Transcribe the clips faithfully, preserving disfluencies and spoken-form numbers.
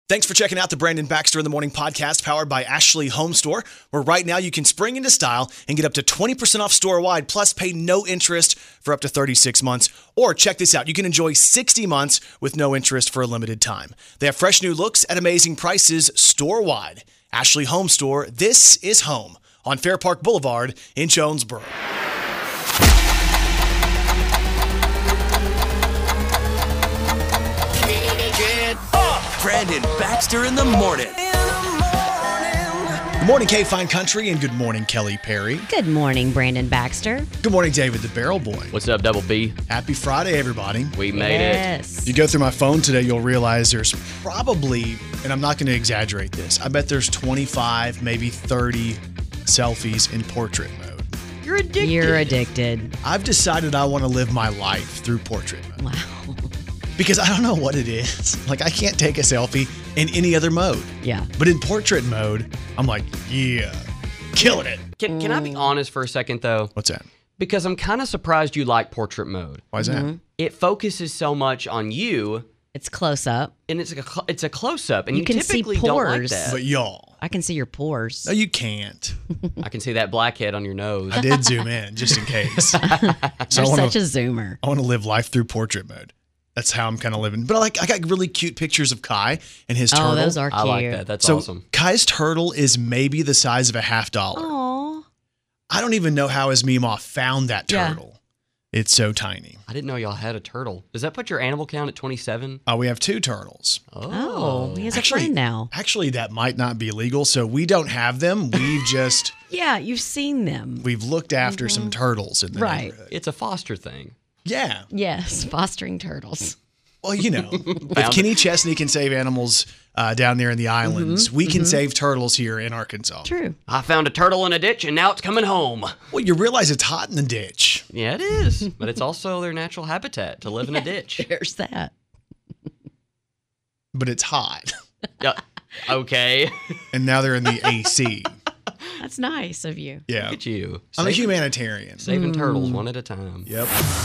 Thanks for checking out the Brandon Baxter in the Morning podcast powered by Ashley Home Store, where right now you can spring into style and get up to twenty percent off store-wide, plus pay no interest for up to thirty-six months. Or check this out, you can enjoy sixty months with no interest for a limited time. They have fresh new looks at amazing prices store-wide. Ashley Home Store, this is home on Fair Park Boulevard in Jonesboro. Brandon Baxter in the morning. Good morning, K Fine Country, and good morning, Kelly Perry. Good morning, Brandon Baxter. Good morning, David the Barrel Boy. What's up, Double B? Happy Friday, everybody. We made yes. If you go through my phone today, you'll realize there's probably, and I'm not going to exaggerate this, I bet there's twenty-five, maybe thirty selfies in portrait mode. You're addicted. You're addicted. I've decided I want to live my life through portrait mode. Wow. Because I don't know what it is. Like, I can't take a selfie in any other mode. Yeah. But in portrait mode, I'm like, yeah, killing it. Can, can I be honest for a second, though? What's that? Because I'm kind of surprised you like portrait mode. Why is that? It focuses so much on you, It's close up. and it's like a, cl- it's a close-up, and You you, can see typically don't like pores. that. But y'all, I can see your pores. no, you can't. I can see that blackhead on your nose. I did zoom in just in case. So You're I such wanna, a zoomer. I want to live life through portrait mode. That's how I'm kind of living. But I like I got really cute pictures of Kai and his turtle. Oh, those are cute. I like that. That's so awesome. Kai's turtle is maybe the size of a half dollar. Aw. I don't even know how his Meemaw found that Yeah. turtle. It's so tiny. I didn't know y'all had a turtle. Does that put your animal count at twenty-seven? Uh, we have two turtles. Oh, he has Actually- a friend now. Actually, that might not be legal, so we don't have them. We've just Yeah, you've seen them. we've looked after some turtles in the Right. neighborhood. It's a foster thing. Yeah. Yes, fostering turtles. Well, you know, if Kenny Chesney can save animals uh, down there in the islands, we can save turtles here in Arkansas. True. I found a turtle in a ditch, and now it's coming home. Well, you realize it's hot in the ditch. Yeah, it is. But it's also their natural habitat to live in a ditch. There's that. But it's hot. Yeah. Okay. And now they're in the A C. That's nice of you. Yeah. Look at you. I'm a Saving- humanitarian. Saving turtles one at a time. Yep.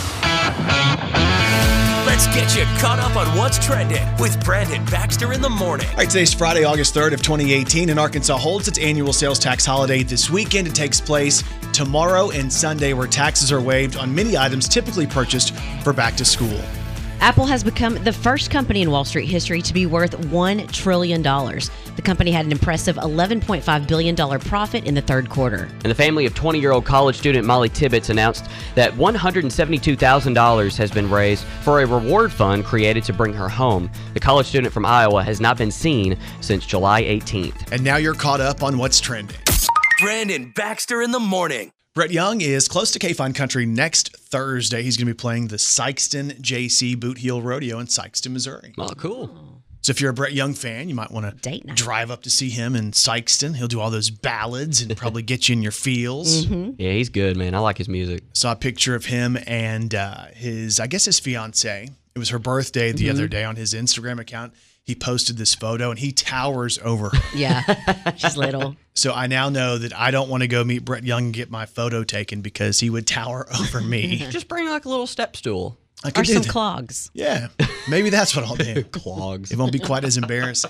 Let's get you caught up on what's trending with Brandon Baxter in the morning. All right, today's Friday, August third of twenty eighteen, and Arkansas holds its annual sales tax holiday this weekend. It takes place tomorrow and Sunday, where taxes are waived on many items typically purchased for back to school. Apple has become the first company in Wall Street history to be worth one trillion dollars. The company had an impressive eleven point five billion dollars profit in the third quarter. And the family of twenty-year-old college student Molly Tibbetts announced that one hundred seventy-two thousand dollars has been raised for a reward fund created to bring her home. The college student from Iowa has not been seen since July eighteenth. And now you're caught up on what's trending. Brandon Baxter in the morning. Brett Young is close to K Fine Country next Thursday. He's going to be playing the Sykeston J C Boot Heel Rodeo in Sykeston, Missouri. Oh, cool. So if you're a Brett Young fan, you might want to Date night. drive up to see him in Sykeston. He'll do all those ballads and probably get you in your feels. Yeah, he's good, man. I like his music. Saw a picture of him and uh, his, I guess his fiance. It was her birthday the other day on his Instagram account. He posted this photo and he towers over her. Yeah, she's little. So I now know that I don't want to go meet Brett Young and get my photo taken because he would tower over me. Just bring like a little step stool. I Or could do some that. clogs. Yeah, maybe that's what I'll do. Clogs. It won't be quite as embarrassing.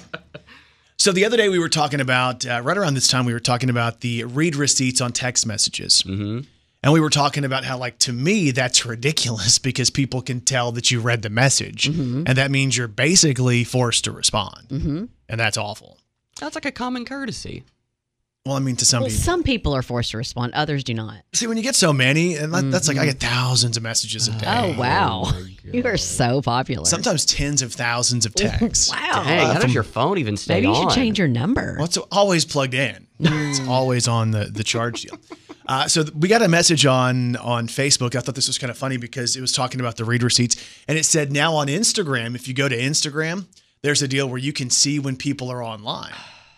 So the other day we were talking about, uh, right around this time, we were talking about the read receipts on text messages. Mm-hmm. And we were talking about how, like, to me, that's ridiculous because people can tell that you read the message. Mm-hmm. And that means you're basically forced to respond. Mm-hmm. And that's awful. That's like a common courtesy. Well, I mean, to some Well, people. some people are forced to respond. Others do not. See, when you get so many, and that, that's like, I get thousands of messages a day. Oh, wow. You are so popular. Sometimes tens of thousands of texts. Wow. Dang, how from- does your phone even stay Maybe you on? should change your number. Well, it's always plugged in. It's always on the, the charge deal. Uh, so th- we got a message on on Facebook. I thought this was kind of funny because it was talking about the read receipts. And it said now on Instagram, if you go to Instagram, there's a deal where you can see when people are online.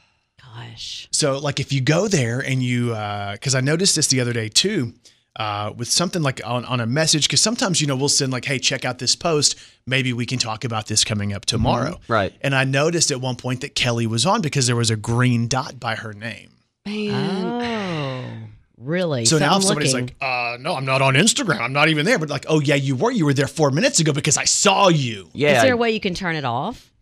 Gosh. So like if you go there and you, because I noticed this the other day too, uh, with something like on, on a message, because sometimes, you know, we'll send like, hey, check out this post. Maybe we can talk about this coming up tomorrow. Mm-hmm. Right. And I noticed at one point that Kelly was on because there was a green dot by her name. Man. Oh, really? So now if I'm somebody's looking. like, uh, no, I'm not on Instagram. I'm not even there. But like, oh, yeah, you were. You were there four minutes ago because I saw you. Yeah. Is there a way you can turn it off?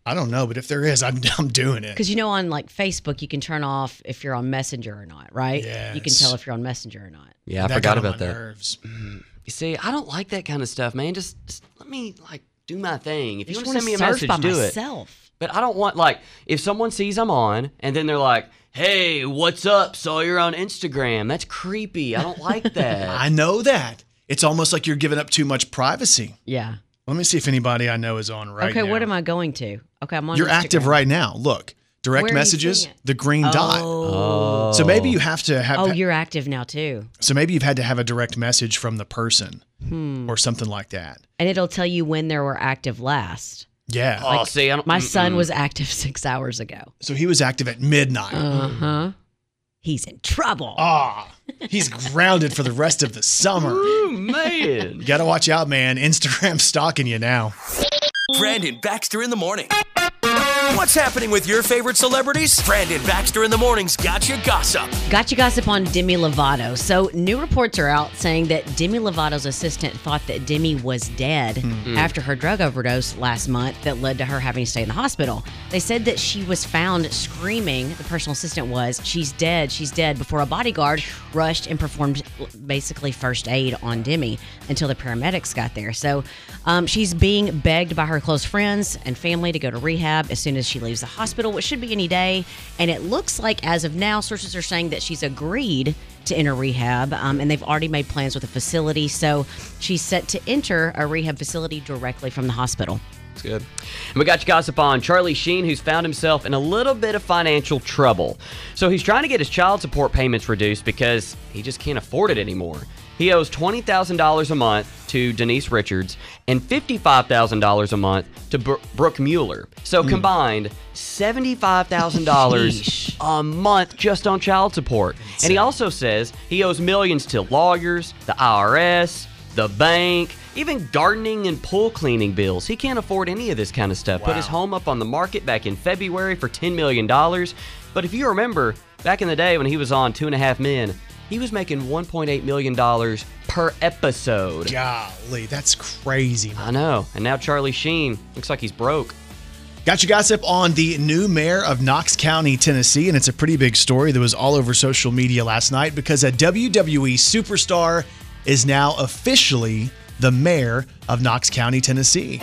I don't know, but if there is, I'm, I'm doing it. Because you know, on like Facebook, you can turn off if you're on Messenger or not, right? Yes. You can tell if you're on Messenger or not. Yeah, I That forgot got on about my that. nerves. You see, I don't like that kind of stuff, man. Just, just let me like do my thing. If I you just want to send me a search message, by do myself. it. But I don't want like if someone sees I'm on and then they're like, "Hey, what's up? Saw you're on Instagram." That's creepy. I don't like that. I know that. It's almost like you're giving up too much privacy. Yeah. Let me see if anybody I know is on right okay, now. what am I going to? Okay, I'm on You're Instagram. active right now. Look, direct Where are you messages, seeing it? the green dot. Oh. So maybe you have to have. Oh, you're active now too. So maybe you've had to have a direct message from the person Hmm. or something like that. And it'll tell you when they were active last. Yeah. Oh, see, I don't, My son mm-mm. was active six hours ago. So he was active at midnight. Uh huh. He's in trouble. Ah, he's grounded for the rest of the summer. Ooh, man. You got to watch out, man. Instagram's stalking you now. Brandon Baxter in the morning. What's happening with your favorite celebrities? Brandon Baxter in the morning's Gotcha Gossip. Gotcha gossip on Demi Lovato. So new reports are out saying that Demi Lovato's assistant thought that Demi was dead after her drug overdose last month that led to her having to stay in the hospital. They said that she was found screaming, the personal assistant was, "She's dead, she's dead," before a bodyguard rushed and performed basically first aid on Demi until the paramedics got there. So um, she's being begged by her close friends and family to go to rehab as soon as she leaves the hospital, which should be any day. And it looks like, as of now, sources are saying that she's agreed to enter rehab, um, and they've already made plans with the facility. So she's set to enter a rehab facility directly from the hospital. That's good. And we got you gossip on Charlie Sheen, who's found himself in a little bit of financial trouble. So he's trying to get his child support payments reduced because he just can't afford it anymore. He owes twenty thousand dollars a month to Denise Richards and fifty-five thousand dollars a month to Br- Brooke Mueller. So combined, seventy-five thousand dollars Sheesh. a month just on child support. And he also says he owes millions to lawyers, the I R S, the bank, even gardening and pool cleaning bills. He can't afford any of this kind of stuff. Put his home up on the market back in February for ten million dollars. But if you remember, back in the day when he was on Two and a Half Men, he was making one point eight million dollars per episode. Golly, that's crazy, man. I know. And now Charlie Sheen looks like he's broke. Got you gossip on the new mayor of Knox County, Tennessee, and it's a pretty big story that was all over social media last night because a W W E superstar is now officially the mayor of Knox County, Tennessee.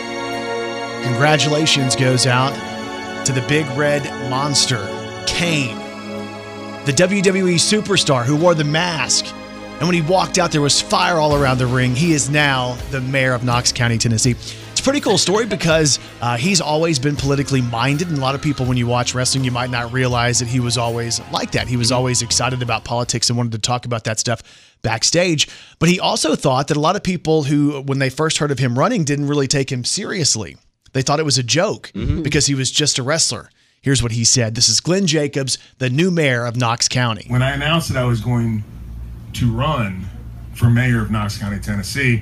Congratulations goes out to the big red monster, Kane, the W W E superstar who wore the mask. And when he walked out, there was fire all around the ring. He is now the mayor of Knox County, Tennessee. It's a pretty cool story because uh, he's always been politically minded. And a lot of people, when you watch wrestling, you might not realize that he was always like that. He was always excited about politics and wanted to talk about that stuff backstage. But he also thought that a lot of people who, when they first heard of him running, didn't really take him seriously. They thought it was a joke because he was just a wrestler. Here's what he said. This is Glenn Jacobs, the new mayor of Knox County. When I announced that I was going to run for mayor of Knox County, Tennessee,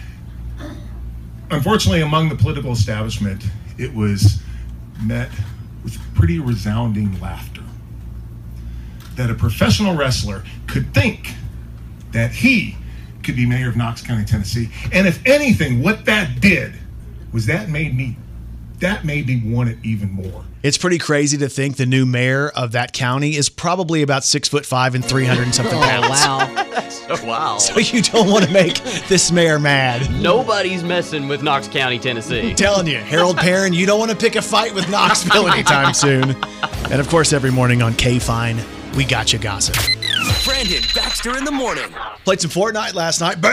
unfortunately, among the political establishment, it was met with pretty resounding laughter. That a professional wrestler could think that he could be mayor of Knox County, Tennessee. And if anything, what that did was that made me, that made me want it even more. It's pretty crazy to think the new mayor of that county is probably about six foot five and three hundred and something Oh, pounds. wow. Oh, wow. So you don't want to make this mayor mad. Nobody's messing with Knox County, Tennessee. I'm telling you, Harold Perrin, you don't want to pick a fight with Knoxville anytime soon. And of course, every morning on K-Fine, we got you gossip. Brandon Baxter in the morning. Played some Fortnite last night.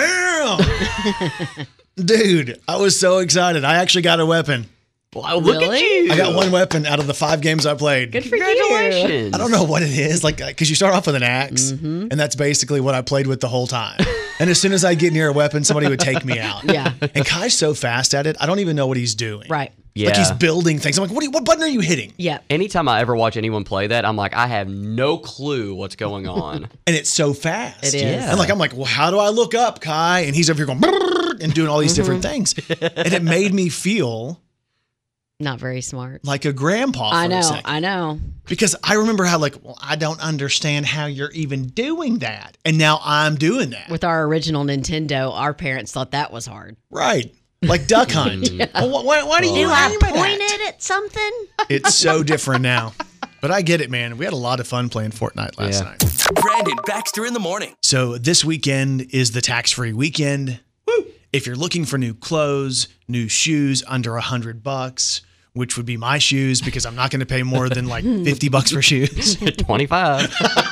Bam! Dude, I was so excited. I actually got a weapon. Wow, look at Really? you. I got one weapon out of the five games I played. Good for you. Congratulations. I don't know what it is, like, because you start off with an axe, and that's basically what I played with the whole time. And as soon as I get near a weapon, somebody would take me out. Yeah. And Kai's so fast at it, I don't even know what he's doing. Right. Yeah. Like he's building things. I'm like, what, are you, what button are you hitting? Yeah. Anytime I ever watch anyone play that, I'm like, I have no clue what's going on. And it's so fast. It is. Yeah. And like, I'm like, well, how do I look up, Kai? And he's over here going, "Brrr," and doing all these different things. And it made me feel Not very smart. like a grandpa for I a know. second. I know. Because I remember how like, well, I don't understand how you're even doing that. And now I'm doing that. With our original Nintendo, our parents thought that was hard. Right. Like Duck Hunt. yeah. well, why, why do you Do I aim at point that? it at something? It's so different now. But I get it, man. We had a lot of fun playing Fortnite last Yeah. night. Brandon Baxter in the morning. So this weekend is the tax-free weekend. Woo! If you're looking for new clothes, new shoes under a hundred bucks, which would be my shoes because I'm not going to pay more than like fifty bucks for shoes. twenty-five.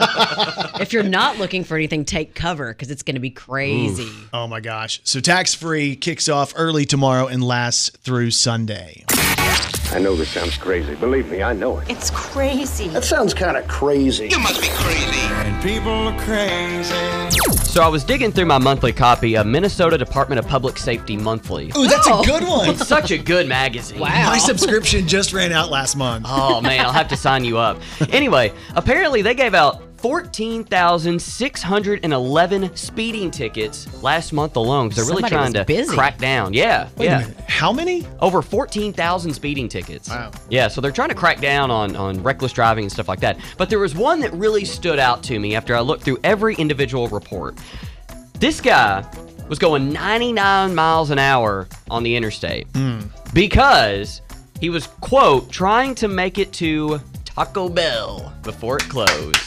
If you're not looking for anything, take cover because it's going to be crazy. Oh my gosh. So tax-free kicks off early tomorrow and lasts through Sunday. I know this sounds crazy. Believe me, I know it. It's crazy. That sounds kind of crazy. You must be crazy. And people are crazy. So I was digging through my monthly copy of Minnesota Department of Public Safety Monthly. Ooh, that's a good one. It's such a good magazine. Wow. My subscription just ran out last month. Oh, man, I'll have to sign you up. Anyway, apparently they gave out fourteen thousand six hundred eleven speeding tickets last month alone. They're really Somebody trying was to busy. crack down. Yeah, Wait yeah. a minute. How many? Over fourteen thousand speeding tickets. Wow. Yeah, so they're trying to crack down on, on reckless driving and stuff like that. But there was one that really stood out to me after I looked through every individual report. This guy was going ninety-nine miles an hour on the interstate because he was, quote, trying to make it to Taco Bell before it closed.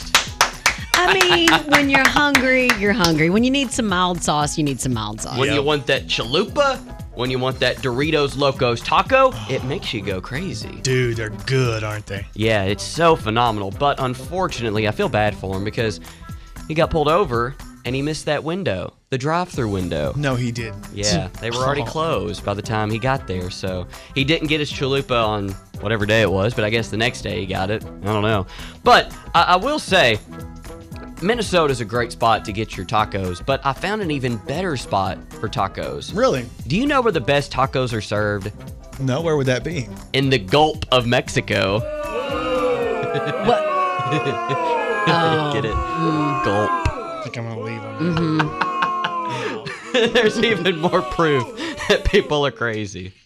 I mean, when you're hungry, you're hungry. When you need some mild sauce, you need some mild sauce. When you want that chalupa, when you want that Doritos Locos taco, it makes you go crazy. Dude, they're good, aren't they? Yeah, it's so phenomenal. But unfortunately, I feel bad for him because he got pulled over and he missed that window, the drive-through window. No, he didn't. Yeah, they were already Oh. closed by the time he got there. So he didn't get his chalupa on whatever day it was, but I guess the next day he got it. I don't know. But I, I will say, Minnesota's a great spot to get your tacos, but I found an even better spot for tacos. Really? Do you know where the best tacos are served? No, where would that be? In the Gulf of Mexico. What? Get it? Gulp. I think I'm going to leave them. There's even more proof that people are crazy.